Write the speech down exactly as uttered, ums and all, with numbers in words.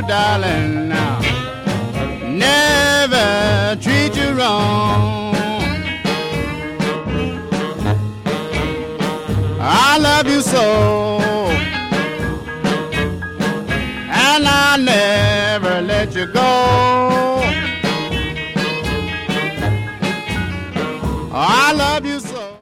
darling, never treat you wrong. I love you so, and I'll never let you go.